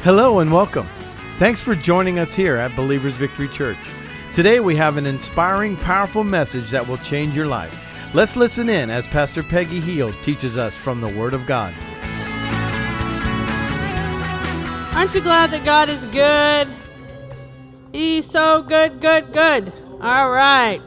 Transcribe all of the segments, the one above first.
Hello and welcome. Thanks for joining us here at Believers Victory Church. Today we have an inspiring, powerful message that will change your life. Let's listen in as Pastor Peggy Heald teaches us from the Word of God. Aren't you glad that God is good? He's so good. All right.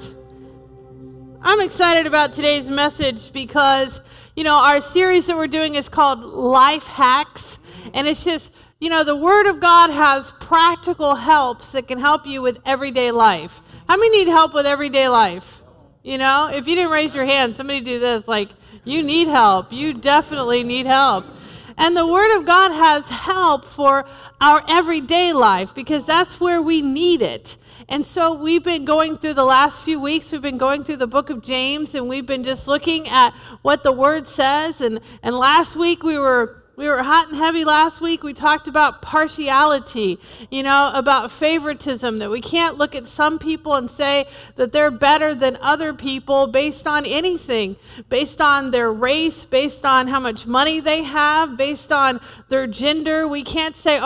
I'm excited about today's message because, our series that we're doing is called Life Hacks. And it's just, the Word of God has practical helps that can help you with everyday life. How many need help with everyday life? If you didn't raise your hand, somebody do this, you need help. You definitely need help. And the Word of God has help for our everyday life because that's where we need it. And so we've been going through the last few weeks, we've been going through the book of James, and we've been just looking at what the Word says. And last week we were hot and heavy last week. We talked about partiality, about favoritism, that we can't look at some people and say that they're better than other people based on anything, based on their race, based on how much money they have, based on their gender. We can't say,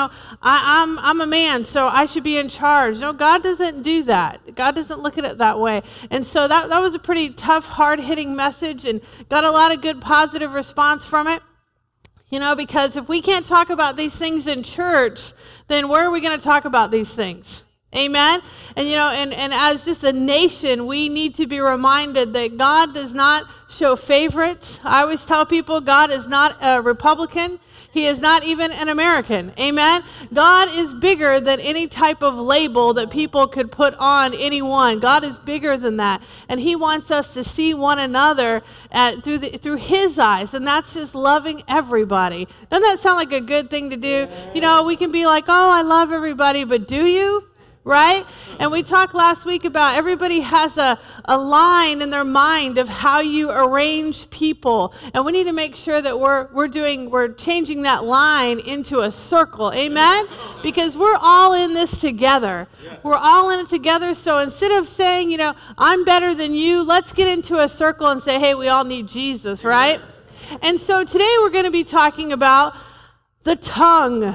I'm a man, so I should be in charge. No, God doesn't do that. God doesn't look at it that way. And so that was a pretty tough, hard-hitting message and got a lot of good positive response from it. Because if we can't talk about these things in church, then where are we going to talk about these things? Amen? And, and as just a nation, we need to be reminded that God does not show favorites. I always tell people God is not a Republican. He is not even an American. Amen? God is bigger than any type of label that people could put on anyone. God is bigger than that. And He wants us to see one another through His eyes. And that's just loving everybody. Doesn't that sound like a good thing to do? We can be like, I love everybody, but do you? Right? And we talked last week about everybody has a line in their mind of how you arrange people. And we need to make sure that we're changing that line into a circle. Amen? Because we're all in this together. We're all in it together. So instead of saying, I'm better than you, let's get into a circle and say, hey, we all need Jesus, right? And so today we're going to be talking about the tongue.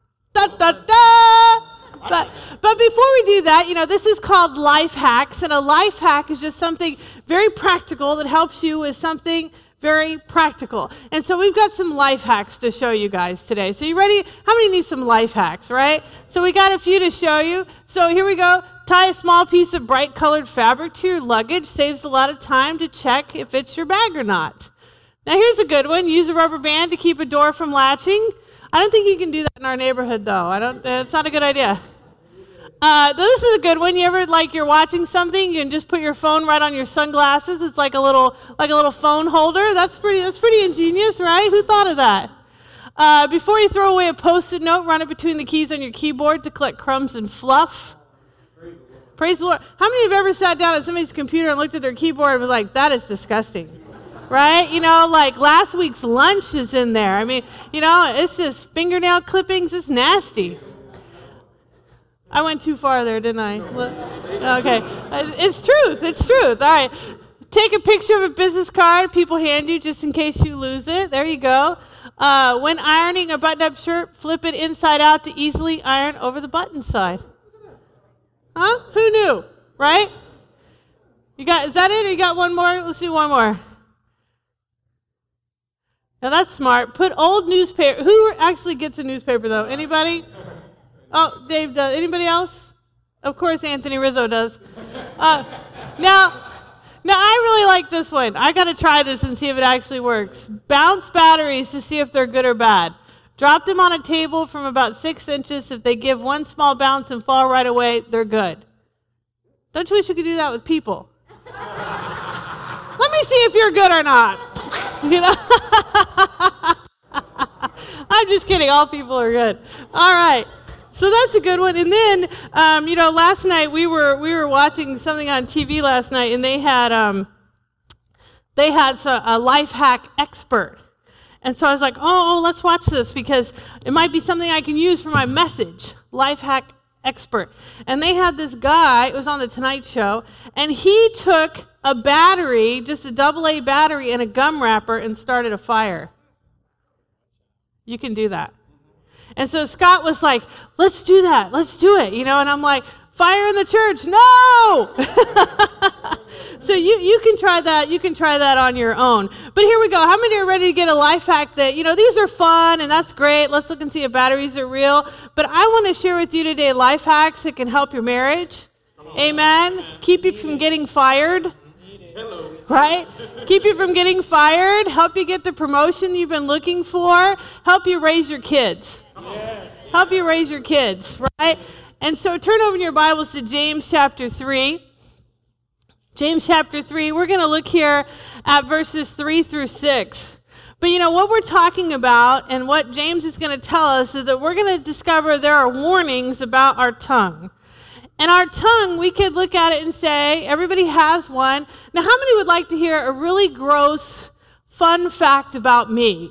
But before we do that, this is called life hacks, and a life hack is just something very practical that helps you with something very practical. And so we've got some life hacks to show you guys today. So you ready? How many need some life hacks, right? So we got a few to show you. So here we go. Tie a small piece of bright colored fabric to your luggage. Saves a lot of time to check if it's your bag or not. Now here's a good one. Use a rubber band to keep a door from latching. I don't think you can do that in our neighborhood, though. It's not a good idea. This is a good one. You ever, you're watching something, you can just put your phone right on your sunglasses. It's like a little phone holder. That's pretty ingenious, right? Who thought of that? Before you throw away a Post-it note, run it between the keys on your keyboard to collect crumbs and fluff. Praise the Lord. How many have ever sat down at somebody's computer and looked at their keyboard and was like, that is disgusting? Right? Last week's lunch is in there. I mean, it's just fingernail clippings. It's nasty. I went too far there, didn't I? Okay. It's truth. All right. Take a picture of a business card people hand you just in case you lose it. There you go. When ironing a button-up shirt, flip it inside out to easily iron over the button side. Huh? Who knew? Right? Is that it? Or you got one more? Let's do one more. Now that's smart. Put old newspaper. Who actually gets a newspaper though? Anybody? Oh, Dave does. Anybody else? Of course, Anthony Rizzo does. Now, I really like this one. I got to try this and see if it actually works. Bounce batteries to see if they're good or bad. Drop them on a table from about 6 inches. If they give one small bounce and fall right away, they're good. Don't you wish you could do that with people? Let me see if you're good or not. I'm just kidding. All people are good. All right. So that's a good one. And then, last night we were watching something on TV last night, and they had a life hack expert. And so I was like, let's watch this because it might be something I can use for my message. Life hack expert. And they had this guy, it was on the Tonight Show, and he took a battery, just a AA battery and a gum wrapper and started a fire. You can do that. And so Scott was like, let's do that. Let's do it. And I'm like, fire in the church. No! So you can try that. You can try that on your own. But here we go. How many are ready to get a life hack that, these are fun and that's great. Let's look and see if batteries are real. But I want to share with you today life hacks that can help your marriage. Amen. Keep you from getting fired. Right? Keep you from getting fired. Help you get the promotion you've been looking for. Help you raise your kids. Help you raise your kids. Right? And so turn over your Bibles to James chapter 3. James chapter 3, we're going to look here at verses 3 through 6. But what we're talking about and what James is going to tell us is that we're going to discover there are warnings about our tongue. And our tongue, we could look at it and say, everybody has one. Now, how many would like to hear a really gross, fun fact about me?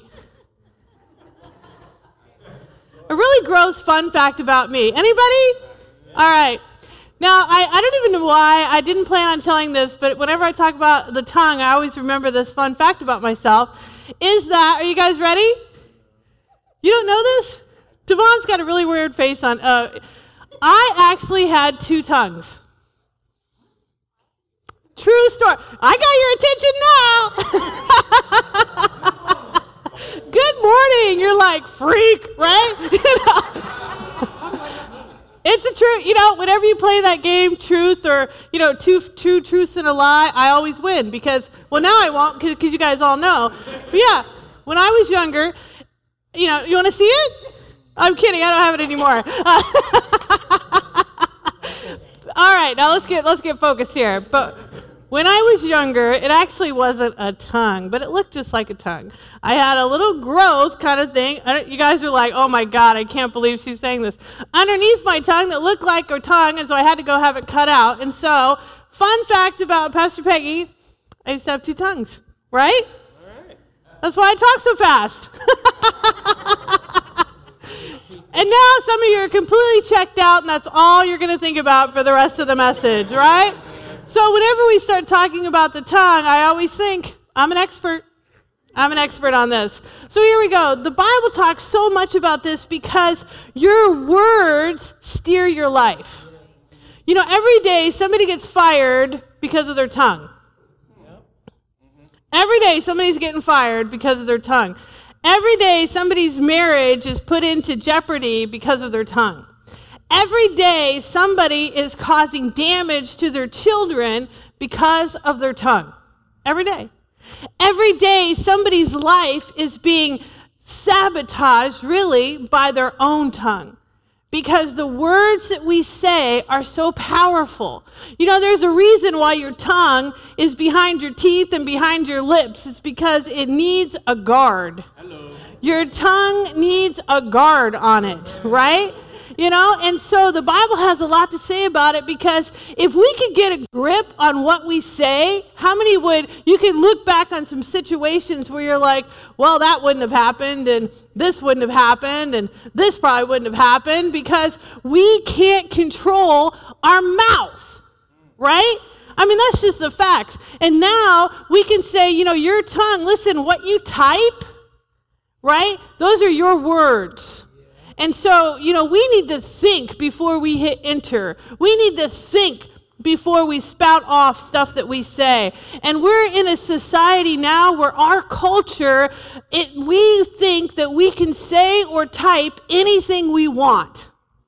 A really gross, fun fact about me. Anybody? All right. Now, I don't even know why. I didn't plan on telling this, but whenever I talk about the tongue, I always remember this fun fact about myself, is that, are you guys ready? You don't know this? Devon's got a really weird face on. I actually had 2 tongues. True story. I got your attention now. Good morning. You're like, freak, right? It's a truth, whenever you play that game, truth or, two truths and a lie, I always win because, well, now I won't because you guys all know. But yeah, when I was younger, you want to see it? I'm kidding, I don't have it anymore. All right, now let's get focused here. But when I was younger, it actually wasn't a tongue, but it looked just like a tongue. I had a little growth kind of thing. You guys are like, oh my God, I can't believe she's saying this. Underneath my tongue that looked like a tongue, and so I had to go have it cut out. And so, fun fact about Pastor Peggy, I used to have 2 tongues, right? All right. That's why I talk so fast. And now some of you are completely checked out, and that's all you're going to think about for the rest of the message, right? So whenever we start talking about the tongue, I always think, I'm an expert. I'm an expert on this. So here we go. The Bible talks so much about this because your words steer your life. Every day somebody gets fired because of their tongue. Every day somebody's getting fired because of their tongue. Every day somebody's marriage is put into jeopardy because of their tongue. Every day somebody is causing damage to their children because of their tongue. Every day. Every day somebody's life is being sabotaged really by their own tongue. Because the words that we say are so powerful. There's a reason why your tongue is behind your teeth and behind your lips. It's because it needs a guard. Hello. Your tongue needs a guard on it, right? And so the Bible has a lot to say about it because if we could get a grip on what we say, how many you can look back on some situations where you're like, well, that wouldn't have happened and this wouldn't have happened and this probably wouldn't have happened because we can't control our mouth, right? I mean, that's just the facts. And now we can say, your tongue, listen, what you type, right? Those are your words. And so, we need to think before we hit enter. We need to think before we spout off stuff that we say. And we're in a society now where our culture, we think that we can say or type anything we want.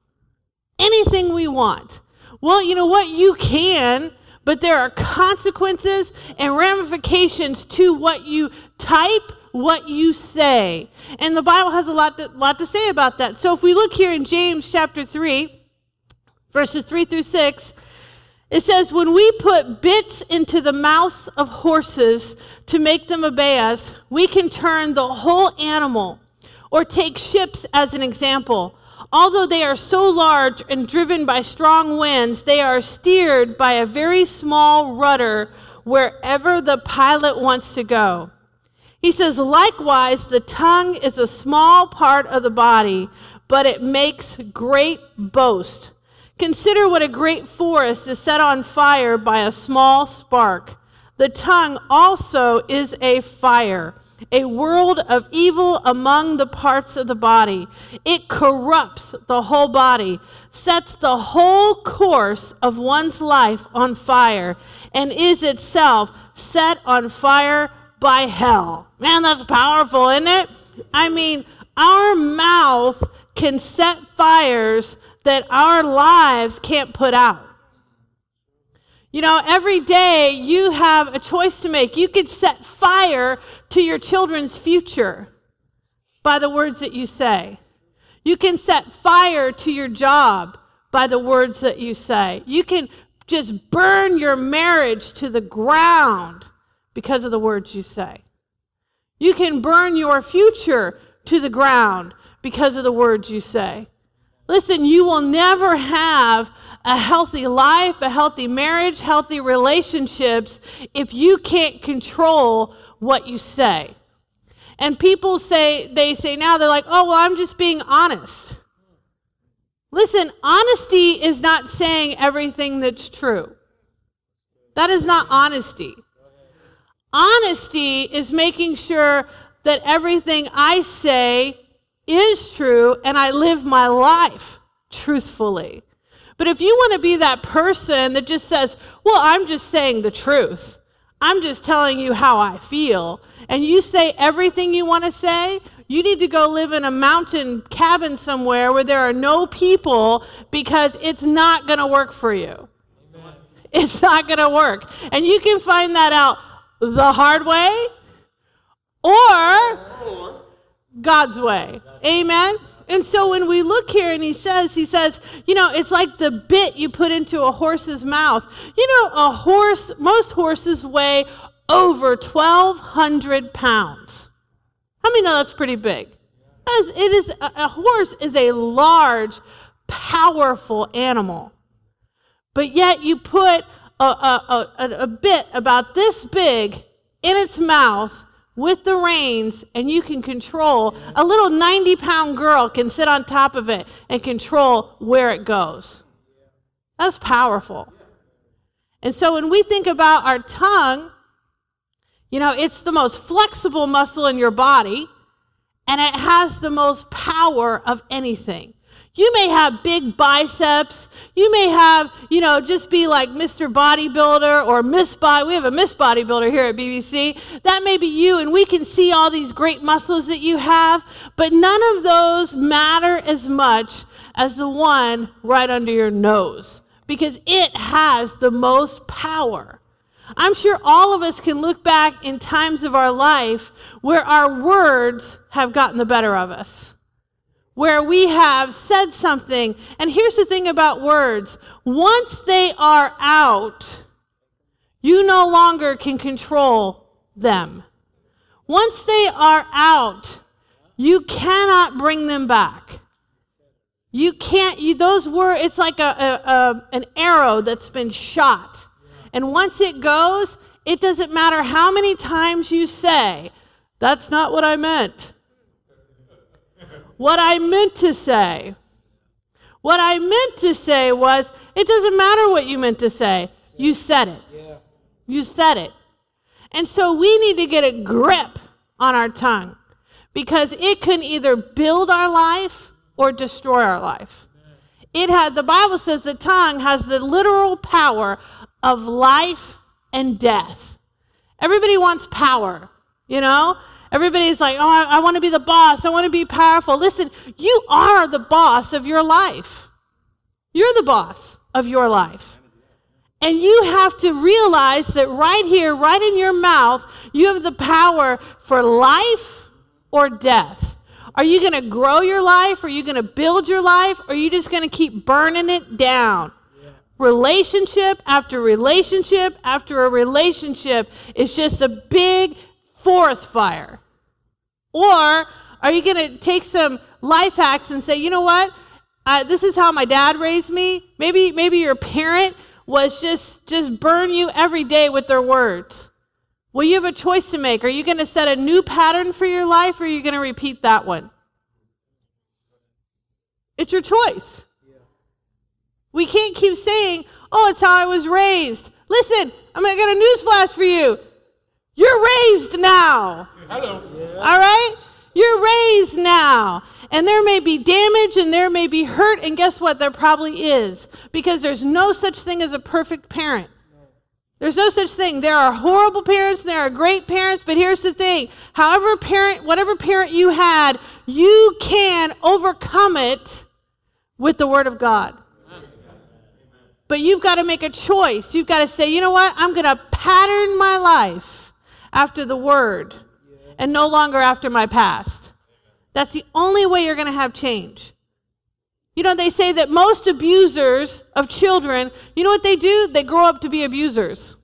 Anything we want. Well, you know what? You can, but there are consequences and ramifications to what you type, what you say. And the Bible has a lot to say about that. So if we look here in James chapter 3, verses 3 through 6, it says, when we put bits into the mouths of horses to make them obey us, we can turn the whole animal. Or take ships as an example. Although they are so large and driven by strong winds, they are steered by a very small rudder wherever the pilot wants to go. He says, likewise, the tongue is a small part of the body, but it makes great boast. Consider what a great forest is set on fire by a small spark. The tongue also is a fire, a world of evil among the parts of the body. It corrupts the whole body, sets the whole course of one's life on fire, and is itself set on fire by hell. Man, that's powerful, isn't it? I mean, our mouth can set fires that our lives can't put out. You know, every day you have a choice to make. You could set fire to your children's future by the words that you say. You can set fire to your job by the words that you say. You can just burn your marriage to the ground because of the words you say. You can burn your future to the ground because of the words you say. Listen, you will never have a healthy life, a healthy marriage, healthy relationships if you can't control what you say. And people say now, they're like, oh, well, I'm just being honest. Listen, honesty is not saying everything that's true. That is not honesty. Honesty is making sure that everything I say is true and I live my life truthfully. But if you want to be that person that just says, well, I'm just saying the truth, I'm just telling you how I feel, and you say everything you want to say, you need to go live in a mountain cabin somewhere where there are no people, because it's not going to work for you. Amen. It's not going to work. And you can find that out the hard way or God's way. Amen? And so when we look here and he says, you know, it's like the bit you put into a horse's mouth. You know, most horses weigh over 1,200 pounds. How many know that's pretty big? A horse is a large, powerful animal. But yet you put a bit about this big in its mouth with the reins, and you can control. A little 90-pound girl can sit on top of it and control where it goes. That's powerful. And so when we think about our tongue, you know, it's the most flexible muscle in your body, and it has the most power of anything. You may have big biceps. You may have, you know, just be like Mr. Bodybuilder or Miss Body. We have a Miss Bodybuilder here at BBC. That may be you, and we can see all these great muscles that you have, but none of those matter as much as the one right under your nose, because it has the most power. I'm sure all of us can look back in times of our life where our words have gotten the better of us, where we have said something. And here's the thing about words. Once they are out, you no longer can control them. Once they are out, you cannot bring them back. You can't, those words, it's like an arrow that's been shot. And once it goes, it doesn't matter how many times you say, that's not what I meant. What I meant to say was, it doesn't matter what you meant to say. You said it. Yeah. You said it. And so we need to get a grip on our tongue, because it can either build our life or destroy our life. The Bible says the tongue has the literal power of life and death. Everybody wants power, you know? Everybody's like, oh, I want to be the boss. I want to be powerful. Listen, you are the boss of your life. You're the boss of your life. And you have to realize that right here, right in your mouth, you have the power for life or death. Are you going to grow your life? Are you going to build your life? Or are you just going to keep burning it down? Relationship after relationship after a relationship is just a big forest fire. Or are you going to take some life hacks and say, you know what? This is how my dad raised me. Maybe your parent was just burn you every day with their words. Well, you have a choice to make. Are you going to set a new pattern for your life, or are you going to repeat that one? It's your choice. We can't keep saying, oh, it's how I was raised. Listen, I got a news flash for you. You're raised now. Hello. Yeah. All right? You're raised now. And there may be damage and there may be hurt, and guess what? There probably is. Because there's no such thing as a perfect parent. There's no such thing. There are horrible parents, and there are great parents, but here's the thing. Whatever parent you had, you can overcome it with the Word of God. But you've got to make a choice. You've got to say, you know what? I'm going to pattern my life after the Word and no longer after my past. That's the only way you're going to have change. You know, they say that most abusers of children, you know what they do? They grow up to be abusers.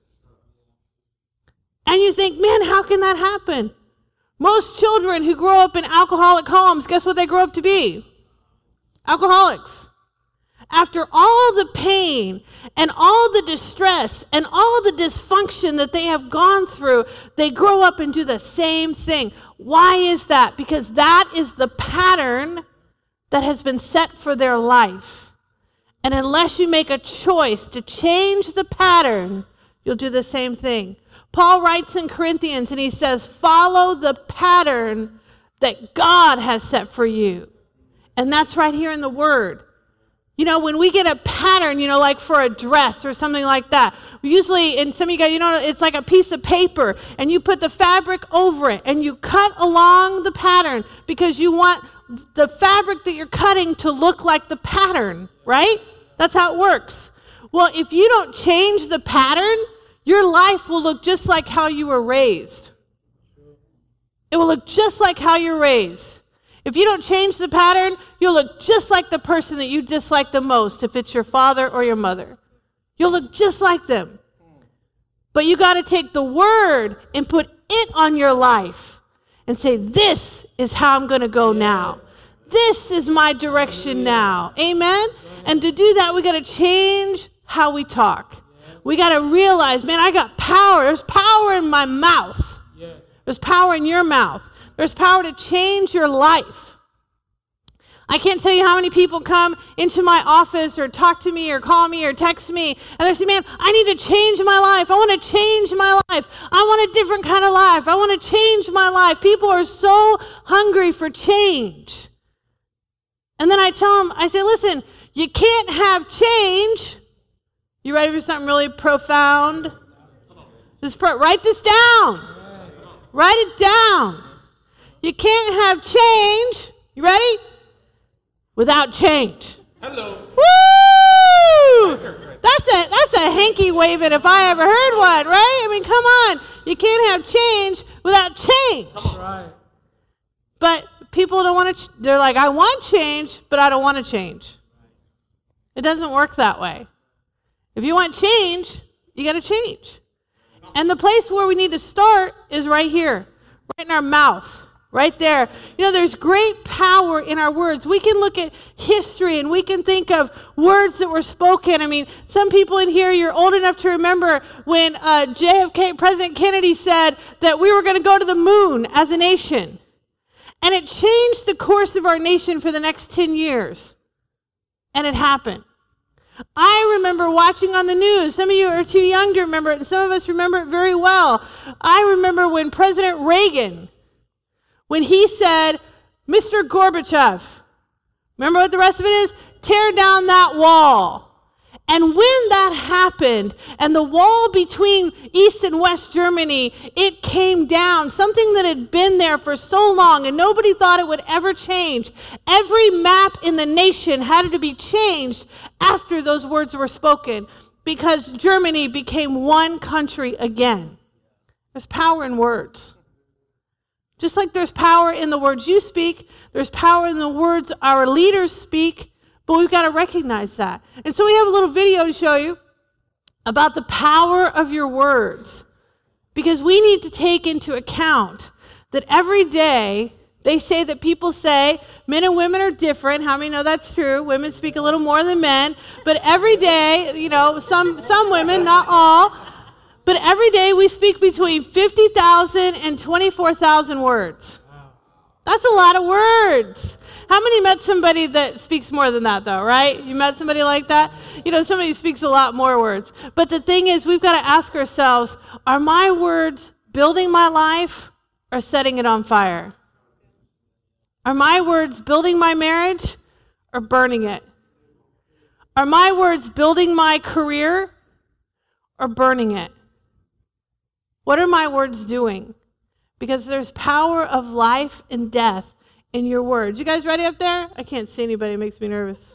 And you think, man, how can that happen? Most children who grow up in alcoholic homes, guess what they grow up to be? Alcoholics. After all the pain and all the distress and all the dysfunction that they have gone through, they grow up and do the same thing. Why is that? Because that is the pattern that has been set for their life. And unless you make a choice to change the pattern, you'll do the same thing. Paul writes in Corinthians and he says, follow the pattern that God has set for you. And that's right here in the Word. You know, when we get a pattern, you know, like for a dress or something like that, usually, and some of you guys, you know, it's like a piece of paper, and you put the fabric over it, and you cut along the pattern because you want the fabric that you're cutting to look like the pattern, right? That's how it works. Well, if you don't change the pattern, your life will look just like how you were raised. It will look just like how you're raised. If you don't change the pattern, you'll look just like the person that you dislike the most, if it's your father or your mother. You'll look just like them. But you got to take the Word and put it on your life and say, this is how I'm going to go now. This is my direction now. Amen? And to do that, we got to change how we talk. We got to realize, man, I got power. There's power in my mouth. There's power in your mouth. There's power to change your life. I can't tell you how many people come into my office or talk to me or call me or text me and they say, man, I need to change my life. I want to change my life. I want a different kind of life. I want to change my life. People are so hungry for change. And then I tell them, I say, listen, you can't have change. You ready for something really profound? Write this down. Write it down. You can't have change, you ready? Without change. Hello. Woo! That's a hanky waving if I ever heard one, right? I mean, come on. You can't have change without change. Right. But people don't want to, they're like, I want change, but I don't want to change. It doesn't work that way. If you want change, you got to change. And the place where we need to start is right here, right in our mouth. Right there. You know, there's great power in our words. We can look at history and we can think of words that were spoken. I mean, some people in here, you're old enough to remember when JFK, President Kennedy said that we were going to go to the moon as a nation. And it changed the course of our nation for the next 10 years. And it happened. I remember watching on the news. Some of you are too young to remember it, and some of us remember it very well. I remember when President Reagan, when he said, Mr. Gorbachev, remember what the rest of it is? Tear down that wall. And when that happened, and the wall between East and West Germany, it came down, something that had been there for so long, and nobody thought it would ever change. Every map in the nation had to be changed after those words were spoken, because Germany became one country again. There's power in words. Just like there's power in the words you speak, there's power in the words our leaders speak, but we've got to recognize that. And so we have a little video to show you about the power of your words, because we need to take into account that every day they say that people say men and women are different. How many know that's true? Women speak a little more than men, but every day, you know, some women, not all, but every day we speak between 50,000 and 24,000 words. That's a lot of words. How many met somebody that speaks more than that, though, right? You met somebody like that? You know, somebody who speaks a lot more words. But the thing is, we've got to ask ourselves, are my words building my life or setting it on fire? Are my words building my marriage or burning it? Are my words building my career or burning it? What are my words doing? Because there's power of life and death in your words. You guys ready up there? I can't see anybody. It makes me nervous.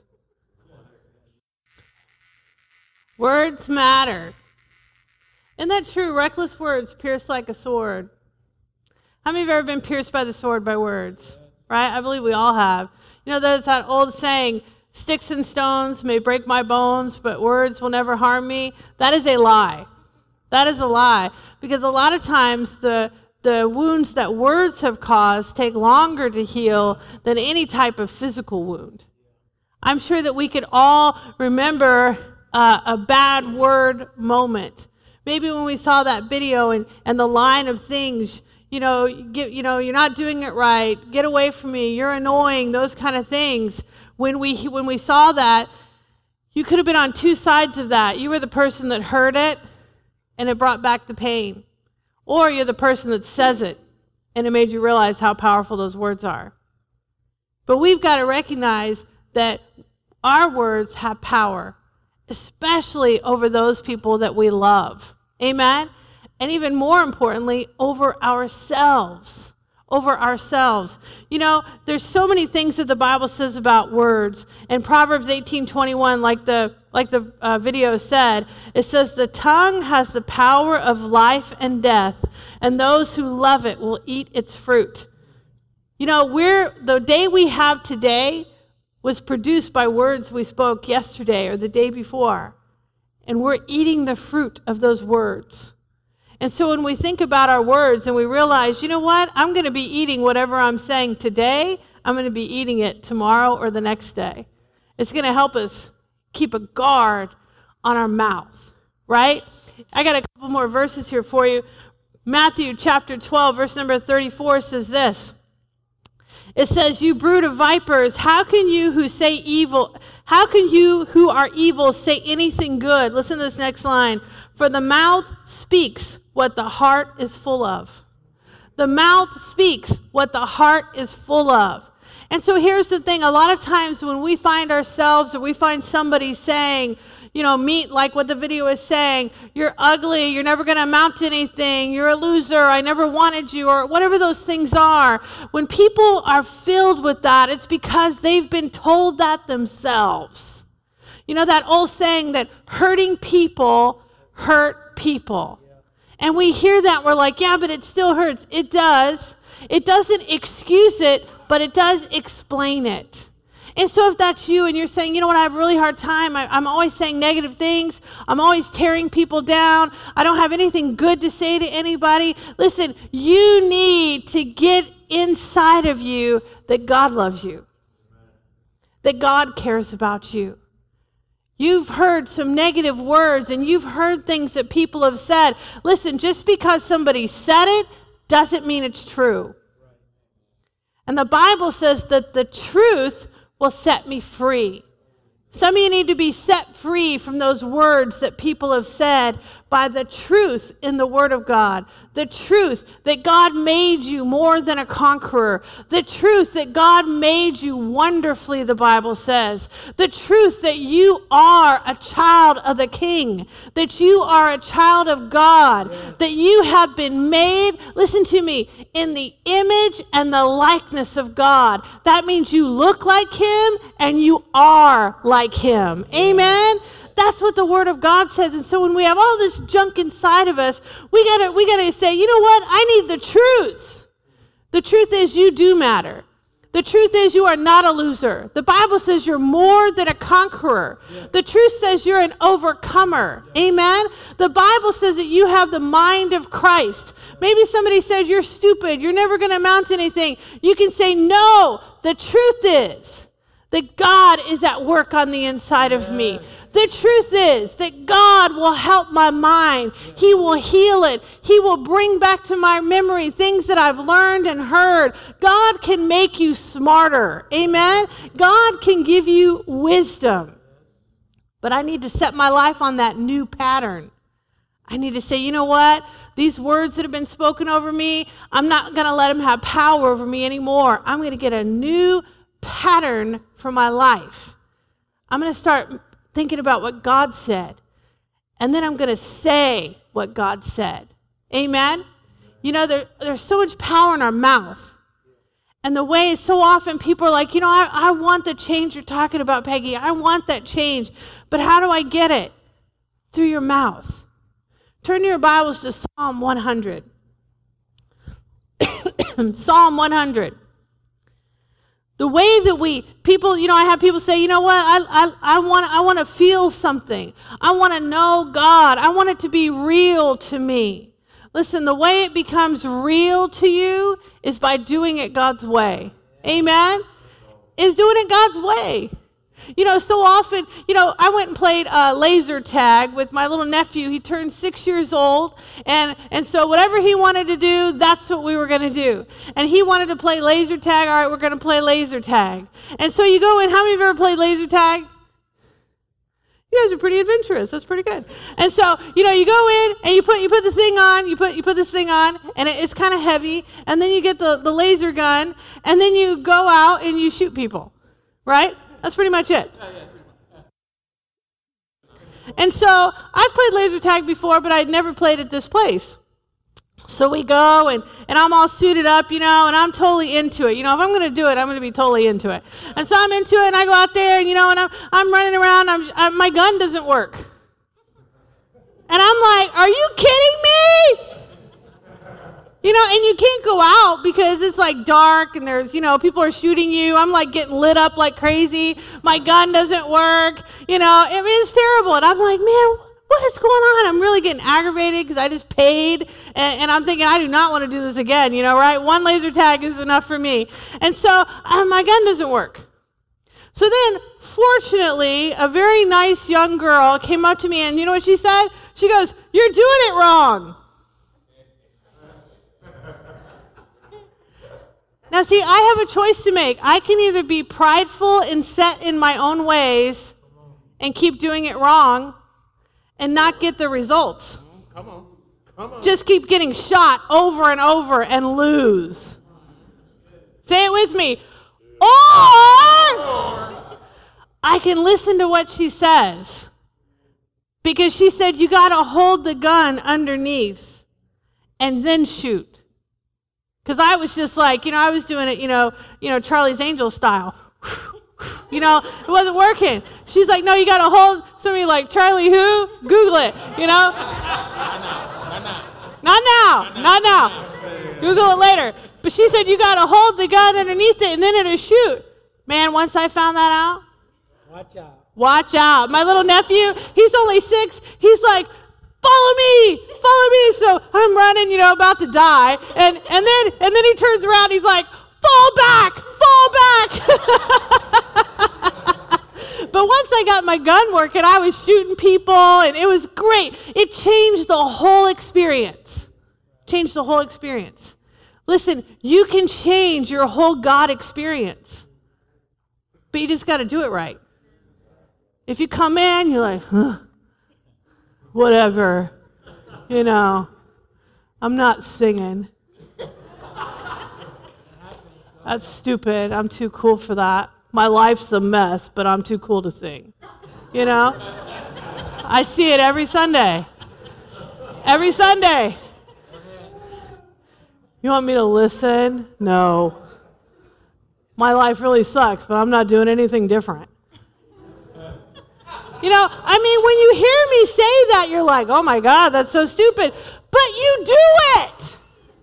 Words matter. Isn't that true? Reckless words pierce like a sword. How many of you have ever been pierced by the sword by words? Right? I believe we all have. You know, there's that old saying, sticks and stones may break my bones, but words will never harm me. That is a lie. That is a lie. Because a lot of times the wounds that words have caused take longer to heal than any type of physical wound. I'm sure that we could all remember a bad word moment. Maybe when we saw that video and the line of things, you're not doing it right. Get away from me. You're annoying. Those kind of things. When we saw that, you could have been on two sides of that. You were the person that heard it, and it brought back the pain. Or you're the person that says it, and it made you realize how powerful those words are. But we've got to recognize that our words have power, especially over those people that we love. Amen? And even more importantly, over ourselves. Over ourselves. You know, there's so many things that the Bible says about words. In Proverbs 18:21, like the video said, it says, the tongue has the power of life and death, and those who love it will eat its fruit. You know, the day we have today was produced by words we spoke yesterday or the day before. And we're eating the fruit of those words. And so when we think about our words and we realize, you know what, I'm going to be eating whatever I'm saying today, I'm going to be eating it tomorrow or the next day. It's going to help us keep a guard on our mouth, right? I got a couple more verses here for you. Matthew chapter 12, verse number 34 says this. It says, you brood of vipers, how can you who are evil say anything good? Listen to this next line. For the mouth speaks what the heart is full of. The mouth speaks what the heart is full of. And so here's the thing. A lot of times when we find ourselves or we find somebody saying, like what the video is saying, you're ugly, you're never going to amount to anything, you're a loser, I never wanted you, or whatever those things are. When people are filled with that, it's because they've been told that themselves. You know that old saying that hurting people hurt people. And we hear that, we're like, yeah, but it still hurts. It does. It doesn't excuse it, but it does explain it. And so if that's you and you're saying, you know what, I have a really hard time. I'm always saying negative things. I'm always tearing people down. I don't have anything good to say to anybody. Listen, you need to get inside of you that God loves you, that God cares about you. You've heard some negative words and you've heard things that people have said. Listen, just because somebody said it doesn't mean it's true. And the Bible says that the truth will set me free. Some of you need to be set free from those words that people have said by the truth in the Word of God. The truth that God made you more than a conqueror. The truth that God made you wonderfully, the Bible says. The truth that you are a child of the King. That you are a child of God. That you have been made, listen to me, in the image and the likeness of God. That means you look like Him and you are like Him. Amen? That's what the Word of God says. And so when we have all this junk inside of us, we gotta say, you know what? I need the truth. The truth is you do matter. The truth is you are not a loser. The Bible says you're more than a conqueror. Yeah. The truth says you're an overcomer. Yeah. Amen? The Bible says that you have the mind of Christ. Maybe somebody says you're stupid. You're never going to amount to anything. You can say, no, the truth is that God is at work on the inside of me. The truth is that God will help my mind. He will heal it. He will bring back to my memory things that I've learned and heard. God can make you smarter. Amen? God can give you wisdom. But I need to set my life on that new pattern. I need to say, you know what? These words that have been spoken over me, I'm not going to let them have power over me anymore. I'm going to get a new pattern for my life. I'm going to start thinking about what God said. And then I'm going to say what God said. Amen? You know, there's so much power in our mouth. And the way so often people are like, you know, I want the change you're talking about, Peggy. I want that change. But how do I get it? Through your mouth. Turn your Bibles to Psalm 100. Psalm 100. The way that people, you know, I have people say, you know what, I want to feel something. I want to know God. I want it to be real to me. Listen, the way it becomes real to you is by doing it God's way. Amen? Is doing it God's way. You know, so often, you know, I went and played laser tag with my little nephew. He turned 6 years old, and so whatever he wanted to do, that's what we were going to do. And he wanted to play laser tag. All right, we're going to play laser tag. And so you go in. How many of you ever played laser tag? You guys are pretty adventurous. That's pretty good. And so, you know, you go in and you put the thing on. You put this thing on, and it's kind of heavy. And then you get the laser gun, and then you go out and you shoot people, right? That's pretty much it. And so I've played laser tag before, but I'd never played at this place. So we go, and I'm all suited up, you know, and I'm totally into it. You know, if I'm going to do it, I'm going to be totally into it. And so I'm into it, and I go out there, and, you know, and I'm running around. My gun doesn't work. And I'm like, are you kidding me? You know, and you can't go out because it's like dark and there's, you know, people are shooting you. I'm like getting lit up like crazy. My gun doesn't work. You know, it's terrible. And I'm like, man, what is going on? I'm really getting aggravated because I just paid. And I'm thinking, I do not want to do this again, you know, right? One laser tag is enough for me. And so my gun doesn't work. So then, fortunately, a very nice young girl came up to me, and you know what she said? She goes, "You're doing it wrong." Now, see, I have a choice to make. I can either be prideful and set in my own ways and keep doing it wrong and not get the results. Come on. Just keep getting shot over and over and lose. Say it with me. Or I can listen to what she says. Because she said you got to hold the gun underneath and then shoot. Because I was just like, you know, I was doing it, you know, Charlie's Angel style. You know, it wasn't working. She's like, no, you got to hold somebody like Charlie who? Google it, you know. Not now. Google it later. But she said you got to hold the gun underneath it and then it'll shoot. Man, once I found that out. Watch out. My little nephew, he's only 6. He's like, follow me. So I'm running, you know, about to die. And then he turns around, he's like, fall back. But once I got my gun working, I was shooting people, and it was great. It changed the whole experience. Listen, you can change your whole God experience. But you just got to do it right. If you come in, you're like, whatever, you know, I'm not singing. That's stupid. I'm too cool for that. My life's a mess, but I'm too cool to sing. You know? I see it every Sunday. You want me to listen? No. My life really sucks, but I'm not doing anything different. You know, I mean, when you hear me say that, you're like, oh my God, that's so stupid. But you do it.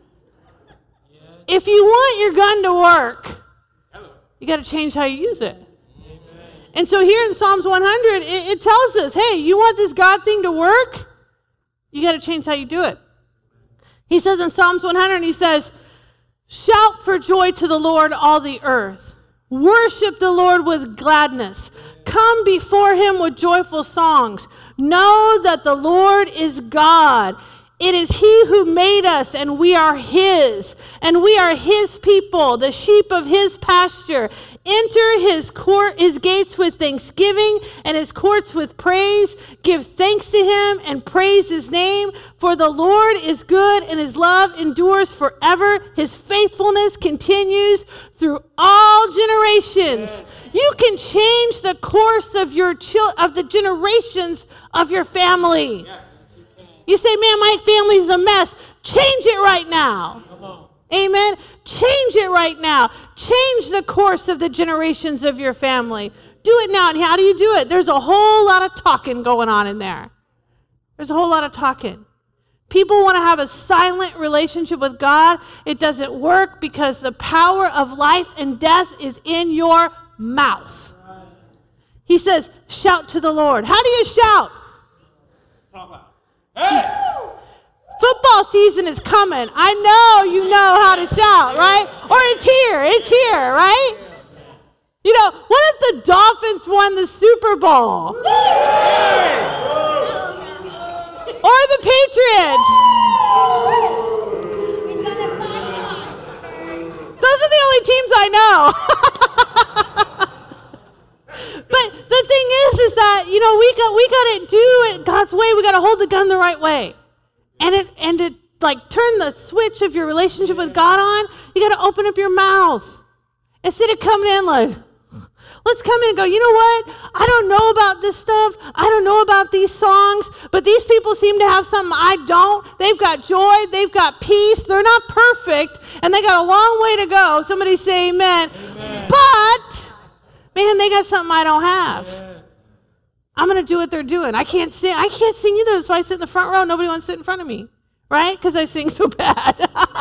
If you want your gun to work, you got to change how you use it. And so here in Psalms 100, it tells us, hey, you want this God thing to work? You got to change how you do it. He says in Psalms 100, he says, shout for joy to the Lord, all the earth. Worship the Lord with gladness. Come before him with joyful songs. Know that the Lord is God. It is he who made us, and we are his. And we are his people, the sheep of his pasture. Enter his gates with thanksgiving and his courts with praise. Give thanks to him and praise his name. For the Lord is good, and his love endures forever. His faithfulness continues through all generations. You can change the course of of the generations of your family. You say, man, my family's a mess. Change it right now. Amen. Change it right now. Change the course of the generations of your family. Do it now. And how do you do it? There's a whole lot of talking going on in there. There's a whole lot of talking. People want to have a silent relationship with God. It doesn't work because the power of life and death is in your mouth. He says, shout to the Lord. How do you shout? Hey! Football season is coming. I know you know how to shout, right? Or it's here, right? You know, what if the Dolphins won the Super Bowl? Or the Patriots? Those are the only teams I know. But the thing is that, you know, we got to do it God's way. We got to hold the gun the right way. And to like turn the switch of your relationship with God on, you got to open up your mouth. Instead of coming in like, let's come in and go, you know what? I don't know about this stuff. I don't know about these songs, but these people seem to have something I don't. They've got joy. They've got peace. They're not perfect, and they got a long way to go. Somebody say amen. But, man, they got something I don't have. Yes. I'm going to do what they're doing. I can't sing either. That's why I sit in the front row. Nobody wants to sit in front of me, right? Because I sing so bad.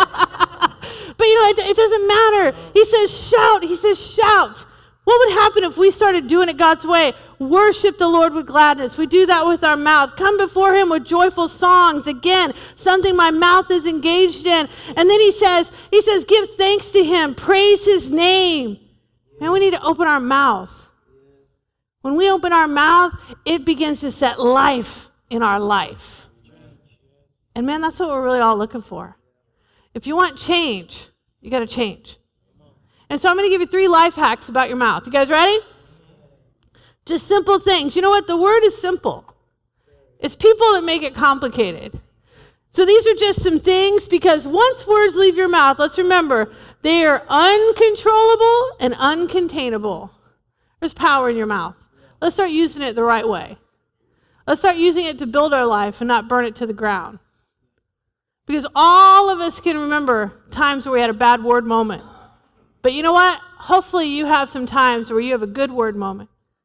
But, you know, it doesn't matter. He says shout. He says shout. What would happen if we started doing it God's way? Worship the Lord with gladness. We do that with our mouth. Come before him with joyful songs. Again, something my mouth is engaged in. And then he says, give thanks to him. Praise his name. Man, we need to open our mouth. When we open our mouth, it begins to set life in our life. And man, that's what we're really all looking for. If you want change, you got to change. And so I'm going to give you 3 life hacks about your mouth. You guys ready? Just simple things. You know what? The word is simple. It's people that make it complicated. So these are just some things, because once words leave your mouth, let's remember, they are uncontrollable and uncontainable. There's power in your mouth. Let's start using it the right way. Let's start using it to build our life and not burn it to the ground. Because all of us can remember times where we had a bad word moment. But you know what? Hopefully you have some times where you have a good word moment.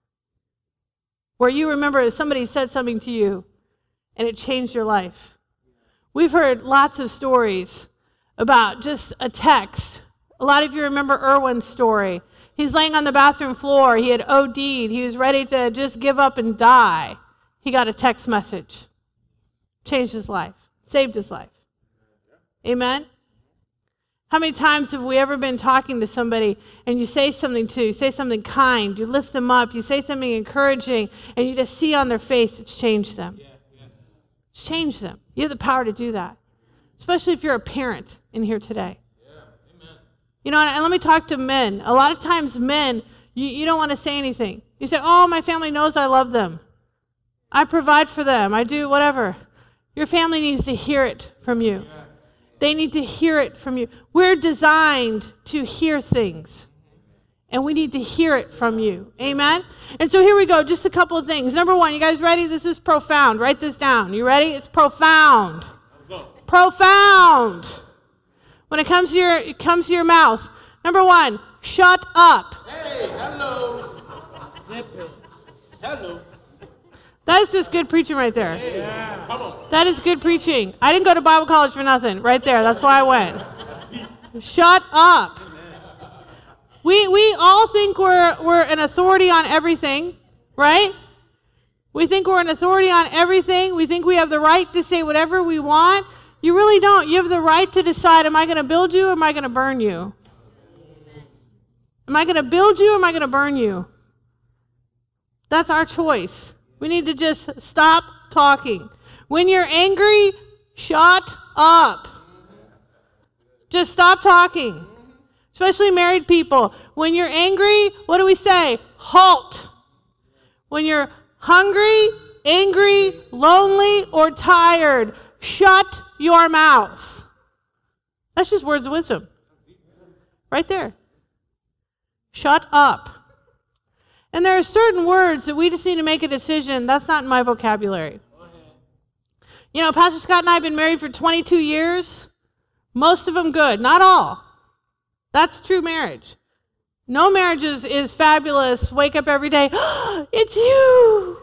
Where you remember somebody said something to you and it changed your life. We've heard lots of stories about just a text. A lot of you remember Erwin's story. He's laying on the bathroom floor. He had OD'd. He was ready to just give up and die. He got a text message. Changed his life. Saved his life. Amen? How many times have we ever been talking to somebody and you say something kind, you lift them up, you say something encouraging, and you just see on their face it's changed them. It's changed them. You have the power to do that. Especially if you're a parent in here today. You know, and let me talk to men. A lot of times men, you don't want to say anything. You say, oh, my family knows I love them. I provide for them. I do whatever. Your family needs to hear it from you. They need to hear it from you. We're designed to hear things. And we need to hear it from you. Amen? And so here we go. Just a couple of things. Number 1, you guys ready? This is profound. Write this down. You ready? It's profound. Profound. When it comes to your mouth. Number 1, shut up. Hey, hello. Hello. That is just good preaching right there. Hey, yeah. Come on. That is good preaching. I didn't go to Bible college for nothing. Right there. That's why I went. Shut up. We all think we're an authority on everything, right? We think we're an authority on everything. We think we have the right to say whatever we want. You really don't. You have the right to decide, am I going to build you or am I going to burn you? Am I going to build you or am I going to burn you? That's our choice. We need to just stop talking. When you're angry, Shut up. Just stop talking. Especially married people. When you're angry, what do we say? Halt. When you're hungry, angry, lonely, or tired, shut your mouth. That's just words of wisdom. Right there. Shut up. And there are certain words that we just need to make a decision. That's not in my vocabulary. You know, Pastor Scott and I have been married for 22 years. Most of them good. Not all. That's true marriage. No marriage is fabulous. Wake up every day. It's you.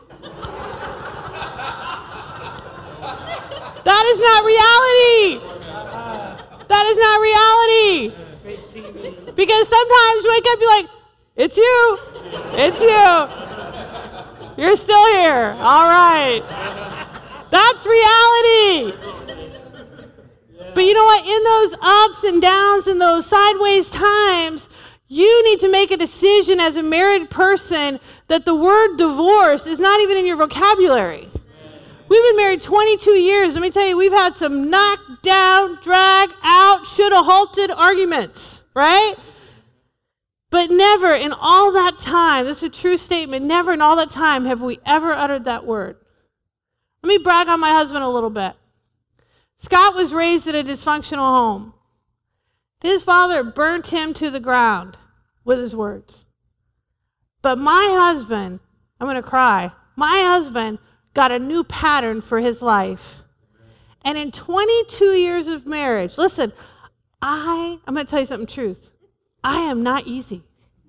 That is not reality. That is not reality. Because sometimes you wake up, you're like, it's you. It's you. You're still here. All right. That's reality. But you know what? In those ups and downs and those sideways times, you need to make a decision as a married person that the word divorce is not even in your vocabulary. We've been married 22 years. Let me tell you, we've had some knocked down, drag out, should have halted arguments, right? But never in all that time, this is a true statement, never in all that time have we ever uttered that word. Let me brag on my husband a little bit. Scott was raised in a dysfunctional home. His father burnt him to the ground with his words. But my husband, I'm going to cry, my husband got a new pattern for his life. And in 22 years of marriage, listen, I'm going to tell you something truth. I am not easy.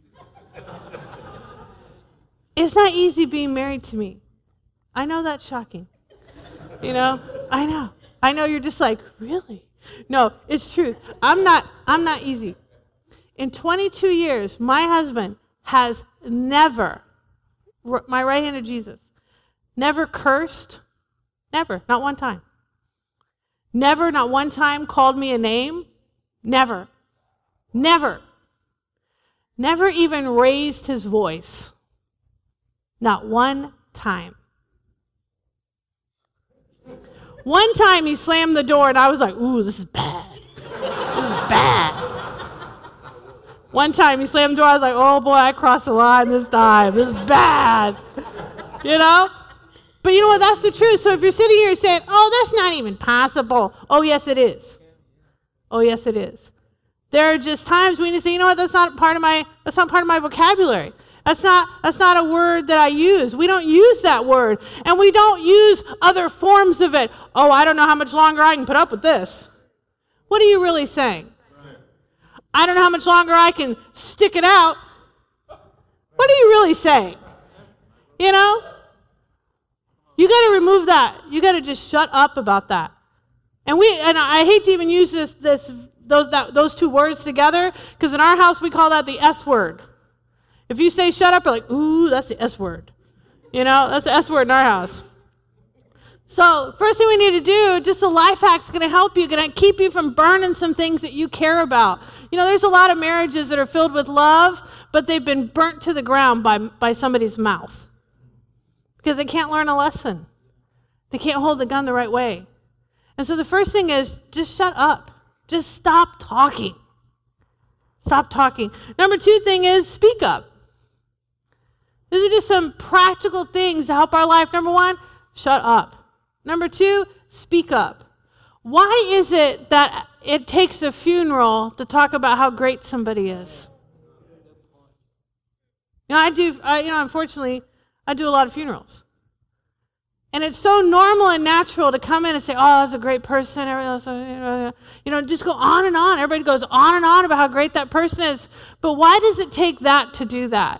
It's not easy being married to me. I know that's shocking. You know, I know. I know you're just like, really? No, it's truth. I'm not easy. In 22 years, my husband has never, my right hand of Jesus, never cursed, never, not one time. Never, not one time called me a name, never. Never even raised his voice, not one time. One time he slammed the door and I was like, ooh, this is bad. This is bad. One time he slammed the door, I was like, oh boy, I crossed the line this time. This is bad. You know? But you know what? That's the truth. So if you're sitting here saying, oh, that's not even possible. Oh, yes, it is. Oh, yes, it is. There are just times when you say, you know what? That's not part of my vocabulary. That's not a word that I use. We don't use that word. And we don't use other forms of it. Oh, I don't know how much longer I can put up with this. What are you really saying? I don't know how much longer I can stick it out. What are you really saying? You know? You got to remove that. You got to just shut up about that. And I hate to even use those two words together, because in our house we call that the S word. If you say shut up, you're like, ooh, that's the S word. You know, that's the S word in our house. So first thing we need to do, just a life hack's going to help you, going to keep you from burning some things that you care about. You know, there's a lot of marriages that are filled with love, but they've been burnt to the ground by somebody's mouth because they can't learn a lesson. They can't hold the gun the right way. And so the first thing is just shut up. Just stop talking. Stop talking. Number two thing is speak up. These are just some practical things to help our life. Number one, shut up. Number two, speak up. Why is it that it takes a funeral to talk about how great somebody is? You know, unfortunately, I do a lot of funerals. And it's so normal and natural to come in and say, oh, that's a great person. You know, just go on and on. Everybody goes on and on about how great that person is. But why does it take that to do that?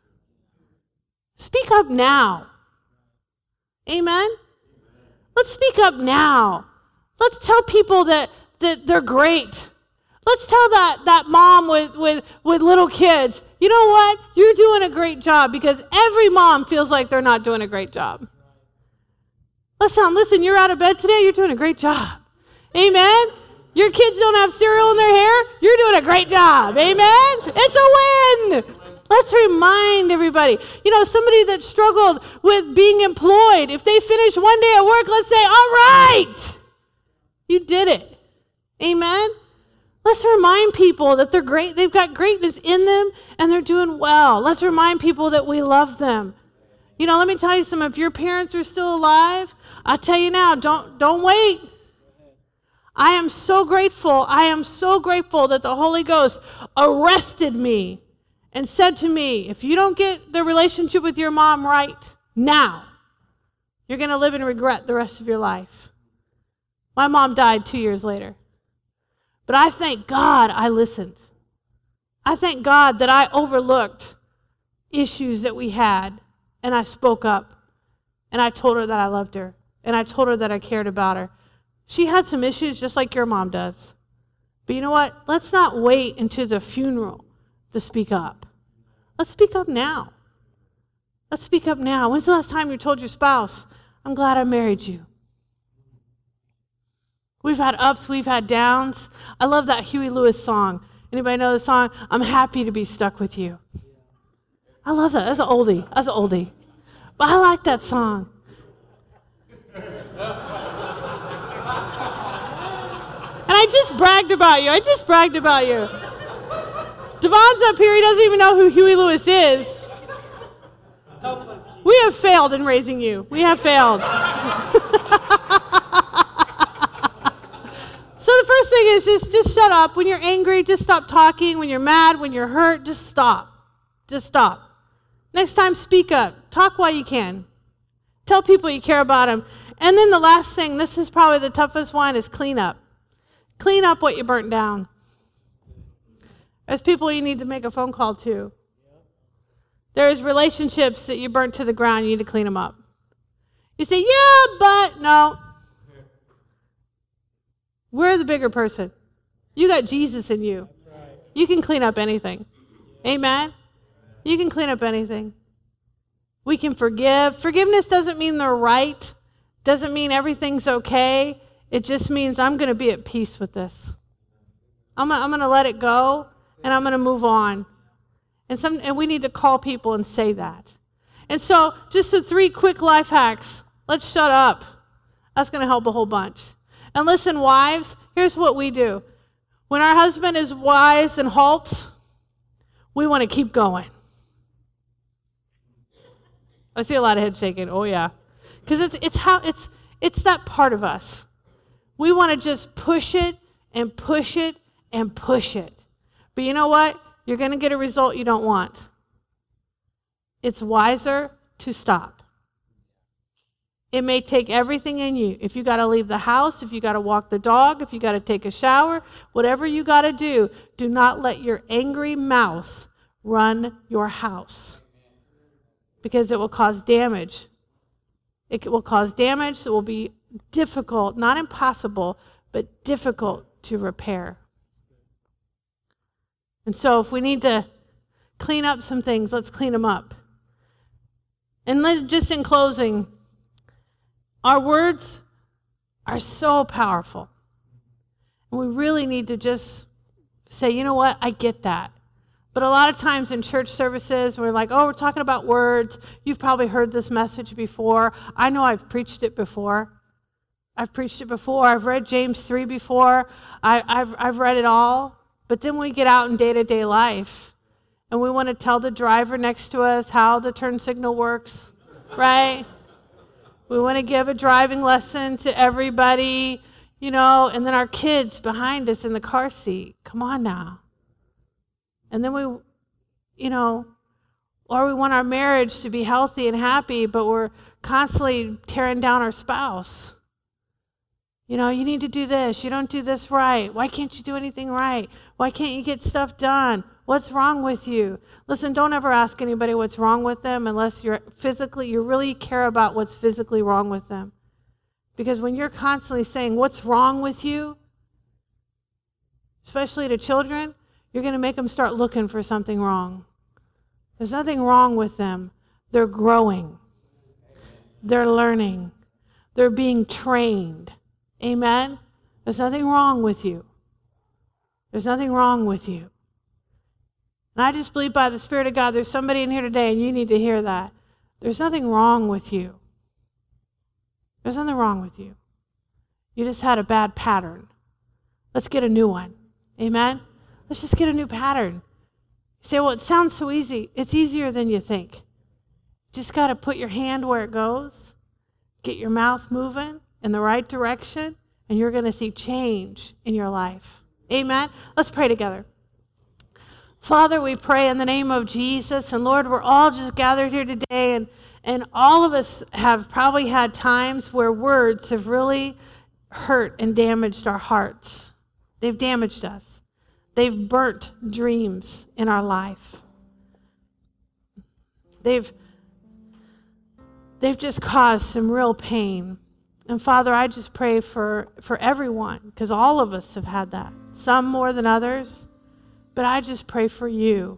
Speak up now. Amen? Let's speak up now. Let's tell people that they're great. Let's tell that mom with little kids, you know what? You're doing a great job, because every mom feels like they're not doing a great job. Listen, you're out of bed today, you're doing a great job. Amen? Your kids don't have cereal in their hair, you're doing a great job. Amen? It's a win. Let's remind everybody. You know, somebody that struggled with being employed, if they finish one day at work, let's say, all right, You did it. Amen? Let's remind people that they're great. They've got greatness in them, and they're doing well. Let's remind people that we love them. You know, let me tell you something. If your parents are still alive, I'll tell you now, don't wait. I am so grateful. I am so grateful that the Holy Ghost arrested me and said to me, if you don't get the relationship with your mom right now, you're going to live in regret the rest of your life. My mom died 2 years later. But I thank God I listened. I thank God that I overlooked issues that we had, and I spoke up, and I told her that I loved her, and I told her that I cared about her. She had some issues just like your mom does. But you know what? Let's not wait until the funeral to speak up. Let's speak up now. Let's speak up now. When's the last time you told your spouse, I'm glad I married you? We've had ups, we've had downs. I love that Huey Lewis song. Anybody know the song? I'm happy to be stuck with you. I love that. That's an oldie. But I like that song. And I just bragged about you. Devon's up here. He doesn't even know who Huey Lewis is. We have failed in raising you. We have failed. So the first thing is just shut up. When you're angry, just stop talking. When you're mad, when you're hurt, just stop. Just stop. Next time, speak up. Talk while you can. Tell people you care about them. And then the last thing, this is probably the toughest one, is clean up. Clean up what you burnt down. There's people you need to make a phone call to. There's relationships that you burnt to the ground. You need to clean them up. You say, yeah, but no. We're the bigger person. You got Jesus in you. You can clean up anything. Amen? You can clean up anything. We can forgive. Forgiveness doesn't mean they're right. Doesn't mean everything's okay. It just means I'm going to be at peace with this. I'm going to let it go, and I'm going to move on. And we need to call people and say that. And so just the 3 quick life hacks. Let's shut up. That's going to help a whole bunch. And listen, wives, here's what we do. When our husband is wise and halts, we want to keep going. I see a lot of head shaking. Oh, yeah. Because it's that part of us. We want to just push it and push it and push it. But you know what? You're going to get a result you don't want. It's wiser to stop. It may take everything in you. If you got to leave the house, if you got to walk the dog, if you got to take a shower, whatever you got to do not let your angry mouth run your house. Because it will cause damage. It will cause damage that will be difficult, not impossible, but difficult to repair. And so if we need to clean up some things, let's clean them up. And just in closing, our words are so powerful. And we really need to just say, you know what, I get that. But a lot of times in church services, we're like, oh, we're talking about words. You've probably heard this message before. I know I've preached it before. I've read James 3 before. I've read it all. But then we get out in day-to-day life, and we want to tell the driver next to us how the turn signal works, right? We want to give a driving lesson to everybody, and then our kids behind us in the car seat. Come on now. And then we want our marriage to be healthy and happy, but we're constantly tearing down our spouse. You need to do this. You don't do this right. Why can't you do anything right? Why can't you get stuff done? What's wrong with you? Listen, don't ever ask anybody what's wrong with them unless you really care about what's physically wrong with them. Because when you're constantly saying, what's wrong with you? Especially to children, you're going to make them start looking for something wrong. There's nothing wrong with them. They're growing. They're learning. They're being trained. Amen? There's nothing wrong with you. There's nothing wrong with you. And I just believe by the Spirit of God, there's somebody in here today, and you need to hear that. There's nothing wrong with you. There's nothing wrong with you. You just had a bad pattern. Let's get a new one. Amen? Let's just get a new pattern. You say, well, it sounds so easy. It's easier than you think. Just got to put your hand where it goes, get your mouth moving in the right direction, and you're going to see change in your life. Amen? Let's pray together. Father, we pray in the name of Jesus. And Lord, we're all just gathered here today, and all of us have probably had times where words have really hurt and damaged our hearts. They've damaged us. They've burnt dreams in our life. They've just caused some real pain. And Father, I just pray for everyone, because all of us have had that, some more than others. But I just pray for you,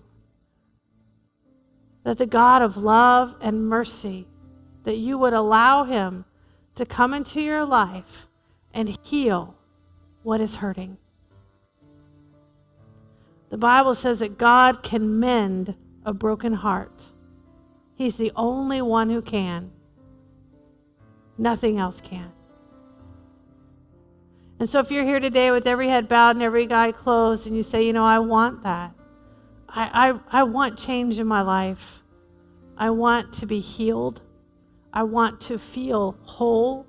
that the God of love and mercy, that you would allow him to come into your life and heal what is hurting. The Bible says that God can mend a broken heart. He's the only one who can. Nothing else can. And so if you're here today with every head bowed and every eye closed, and you say, I want that. I want change in my life. I want to be healed. I want to feel whole.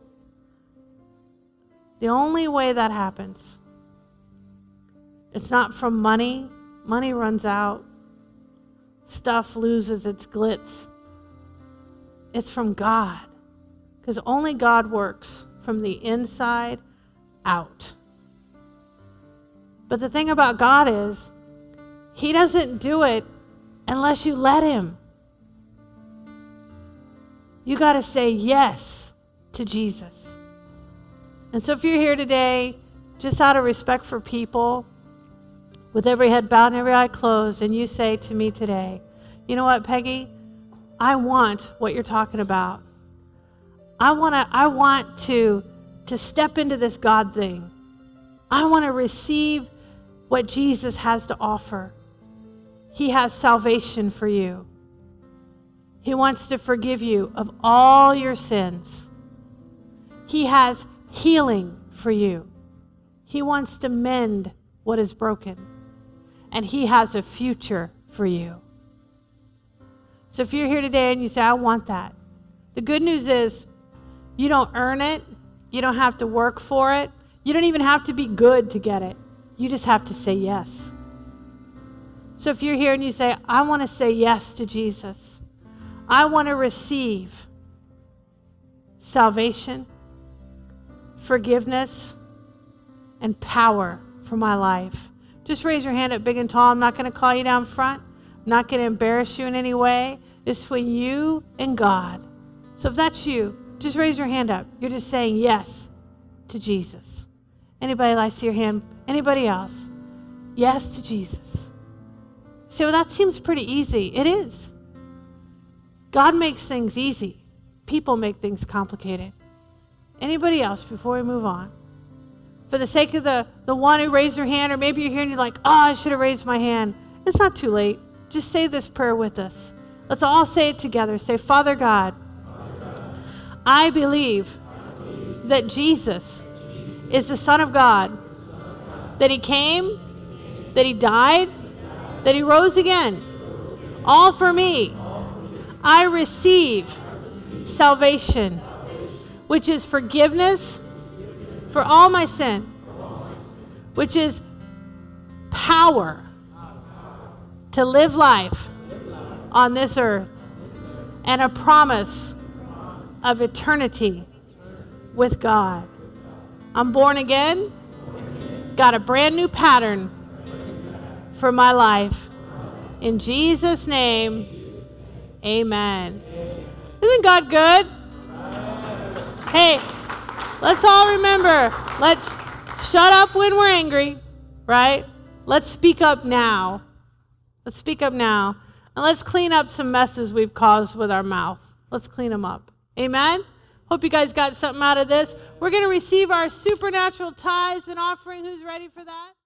The only way that happens, it's not from money. Money runs out. Stuff loses its glitz. It's from God. Because only God works from the inside out. But the thing about God is, he doesn't do it unless you let him. You got to say yes to Jesus. And so if you're here today, just out of respect for people, with every head bowed and every eye closed, and you say to me today, you know what, Peggy? I want what you're talking about. I want to step into this God thing. I want to receive what Jesus has to offer. He has salvation for you. He wants to forgive you of all your sins. He has healing for you. He wants to mend what is broken. And he has a future for you. So if you're here today and you say, I want that, the good news is you don't earn it. You don't have to work for it. You don't even have to be good to get it. You just have to say yes. So if you're here and you say, I want to say yes to Jesus. I want to receive salvation, forgiveness, and power for my life. Just raise your hand up big and tall. I'm not going to call you down front. I'm not going to embarrass you in any way. It's between you and God. So if that's you, just raise your hand up. You're just saying yes to Jesus. Anybody like to see your hand? Anybody else? Yes to Jesus. Say, well, that seems pretty easy. It is. God makes things easy. People make things complicated. Anybody else before we move on? For the sake of the one who raised their hand, or maybe you're here and you're like, I should have raised my hand. It's not too late. Just say this prayer with us. Let's all say it together. Say, Father God, I believe that Jesus is the Son of God, that he came, that he died, that he rose again, all for me. I receive salvation, which is forgiveness for all my sin, which is power to live life on this earth, and a promise of eternity with God. I'm born again, got a brand new pattern for my life. In Jesus' name, amen. Isn't God good? Hey, let's all remember, let's shut up when we're angry, right? Let's speak up now. Let's speak up now. And let's clean up some messes we've caused with our mouth. Let's clean them up. Amen? Hope you guys got something out of this. We're going to receive our supernatural tithes and offering. Who's ready for that?